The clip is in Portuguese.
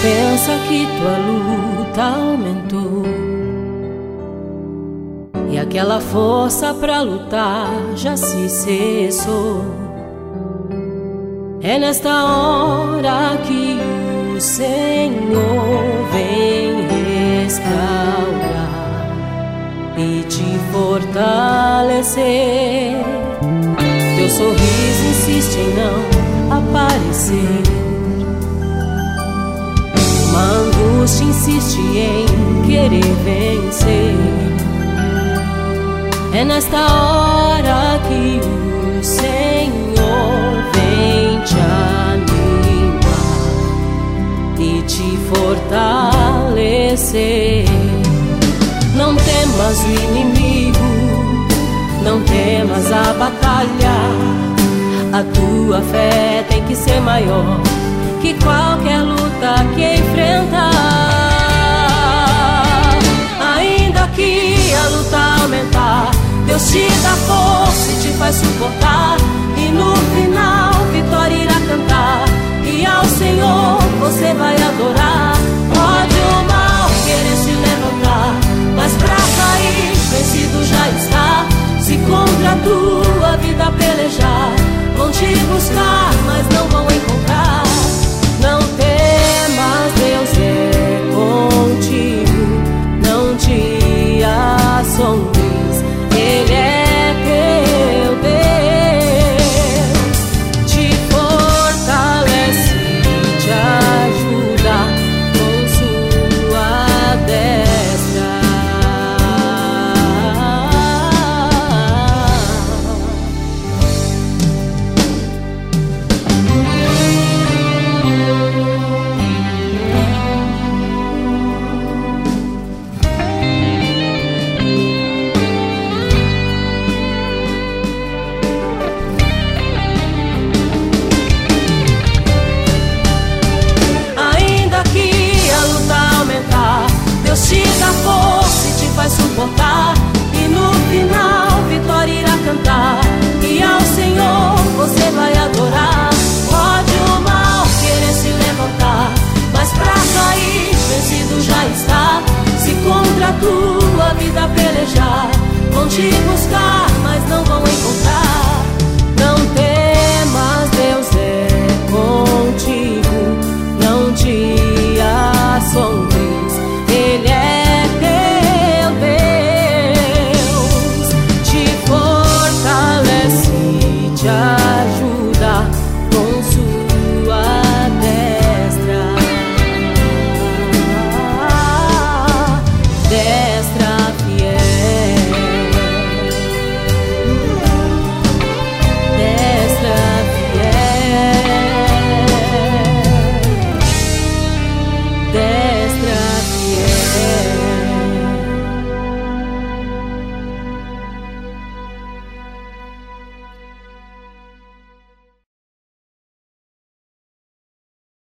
pensa que tua luta aumentou e aquela força pra lutar já se cessou, é nesta hora que o Senhor vem restaurar e te fortalecer. Teu sorriso insiste em não aparecer, uma angústia insiste em querer vencer, é nesta hora que o Senhor vem te animar e te fortalecer. Não temas o inimigo, não temas a batalha, a tua fé tem que ser maior que qualquer luta que enfrentar. Ainda que a luta aumentar, Deus te dá força e te faz suportar, e no final vitória irá cantar, e ao Senhor você vai adorar. Pode o mal querer se levantar, mas pra cair vencido já está. Se contra a tua vida pelejar, vão te buscar